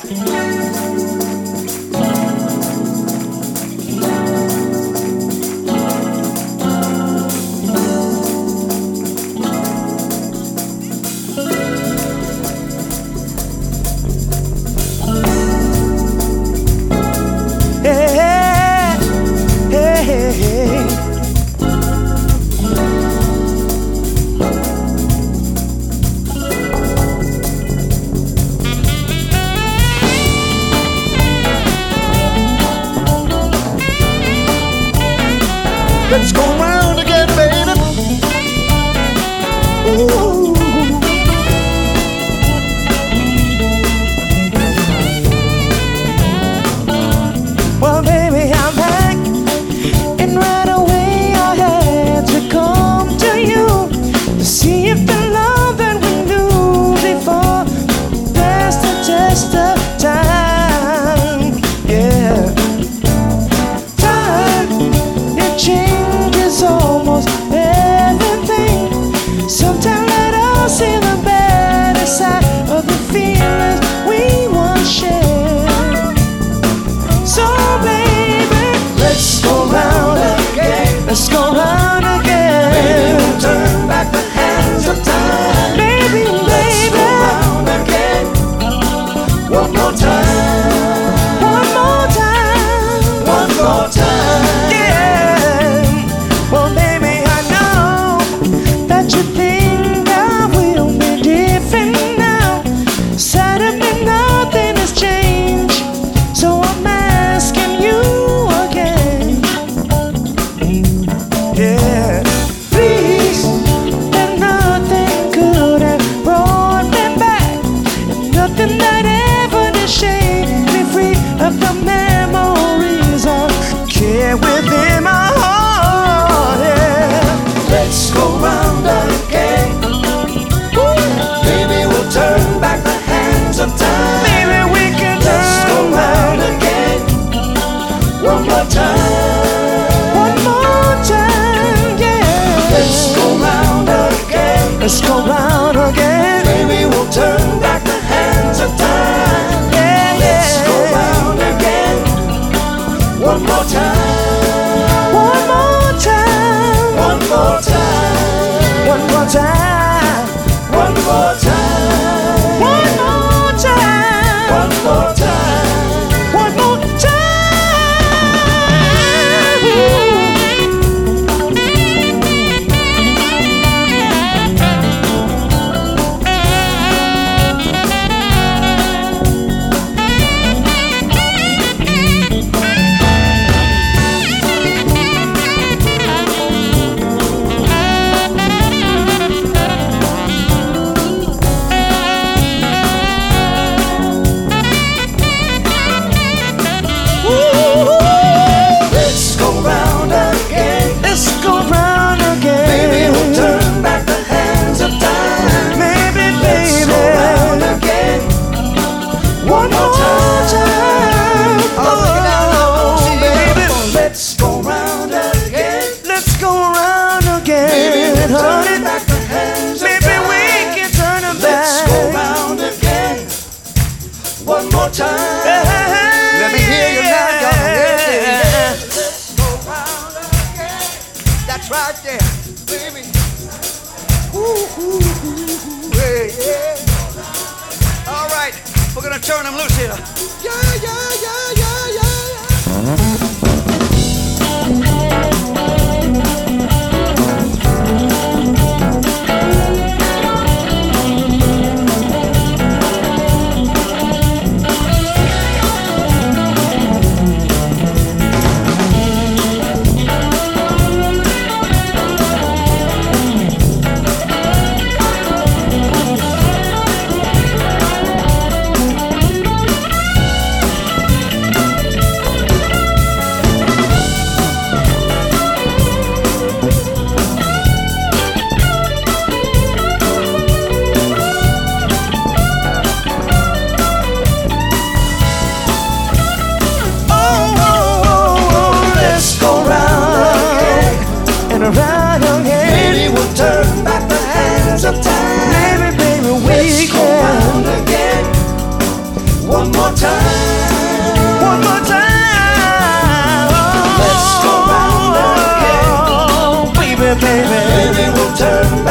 Let's go round again, baby. Ooh. Well, baby, I'm back, and right away I had to come to you to see if the love that we knew before passed the test of time. Yeah, time, it changes almost everything. Sometimes let us see the better side of the feelings we once shared. So baby, let's go round again. Let's go round again. Maybe we'll turn back the hands of time. Baby, let's go round again. One more time. One more time. One more time. Yeah. Well, baby, I know that you think I will be different now. Side of me, nothing has changed. So I'm asking you again. Yeah. Please, that nothing could have brought me back. Nothing that ever did shake me free of the memories I carry within my heart. Yeah. Let's go round again. Maybe we'll turn back the hands of time. Maybe we can turn round again. One more time. One more time, yeah. Let's go round again. Let's go round again. Maybe we'll turn back the hands of time. Yeah, yeah. Let's go round again. One more time. One more time. One more time. One more time. One more time. One more time. One more time. One more time. Let's go round again. Let's go round again. Maybe we'll turn back the hands of time. Maybe, let's go round again. One more time. Oh, baby. Let's go round again. Let's go round again. Maybe we'll turn back the hands of time. Maybe we can turn them back. Let's go round again. One more time. Let me hear you now, y'all. Yeah. Let's go round again. That's right there, baby. Ooh, ooh, ooh, hey, yeah. All right, we're gonna turn them loose here. Yeah, yeah, yeah, yeah, yeah. maybe we'll turn back.